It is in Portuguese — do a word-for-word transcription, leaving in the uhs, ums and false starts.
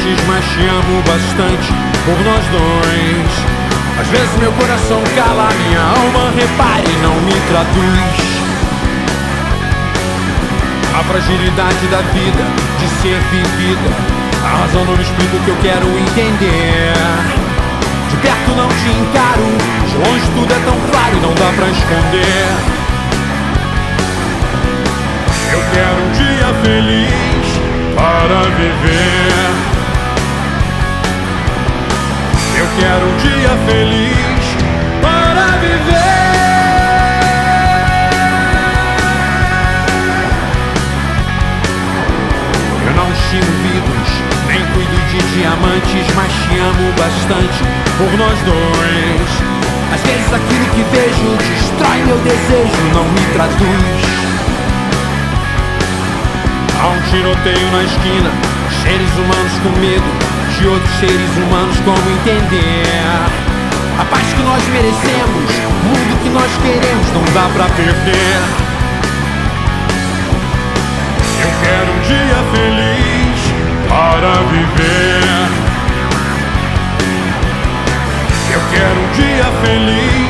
diamantes, mas te amo bastante por nós dois. Às vezes meu coração cala, minha alma repare, não me traduz a fragilidade da vida, de ser vivida. A razão não me explica o que eu quero entender. De perto não te encaro, de longe tudo é tão claro e não dá pra esconder. Eu quero um dia feliz para viver. Eu quero um dia feliz para viver. Eu não ensino vidros, nem cuido de diamantes, mas te amo bastante por nós dois. Às vezes aquilo que vejo destrói meu desejo, não me traduz. Há um tiroteio na esquina, seres humanos com medo de outros seres humanos, como entender a paz que nós merecemos, o mundo que nós queremos, não dá pra perder. Eu quero um dia feliz para viver. Eu quero um dia feliz